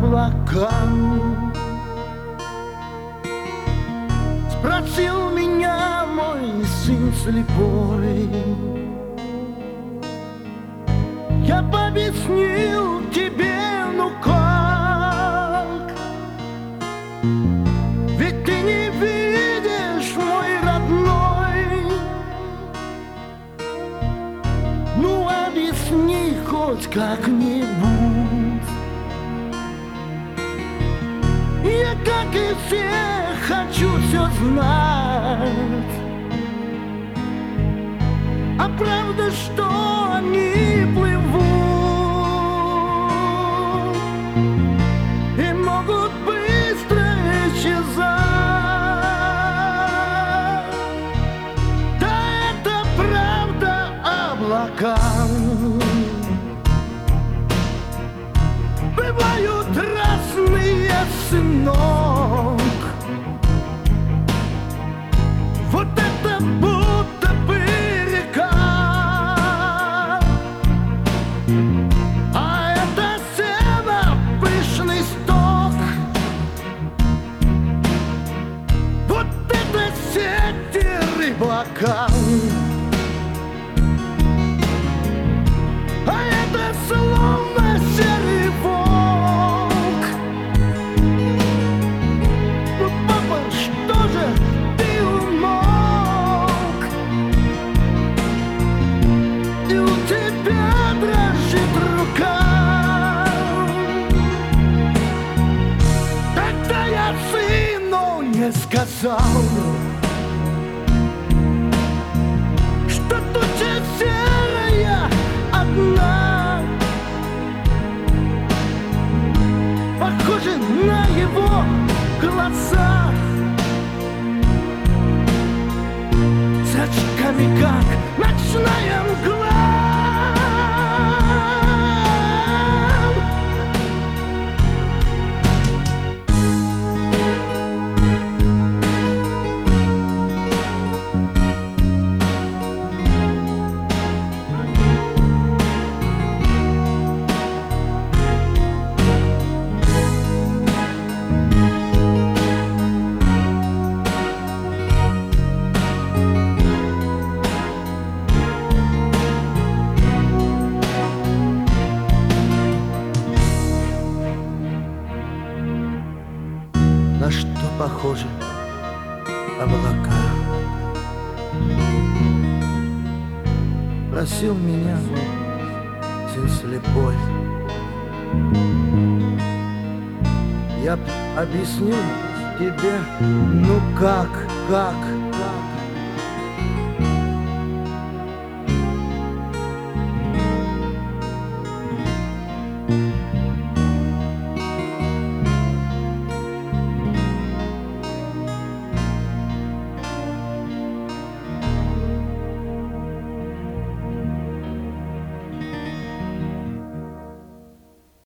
облакам. Спросил меня мой сын слепой, я объяснил тебе, ну как? Ведь ты не видишь, мой родной. Ну объясни хоть как-нибудь. Я, как и все, хочу все знать. А правда, что они плывут и могут быстро исчезать. Да, это правда, облака бывают разные, сынок. Вот это будто бы река, а это сено, пышный сток. Вот это сети рыбака, а это словно серый волк. Ну, папа, что же ты умолк? И у тебя дрожит рука. Тогда я сыну не сказал, что туча серая одна, похожа на его глаза, зрачками, как ночная мгла. На что похожи облака? Просил меня сын слепой, я б объяснил тебе, ну как?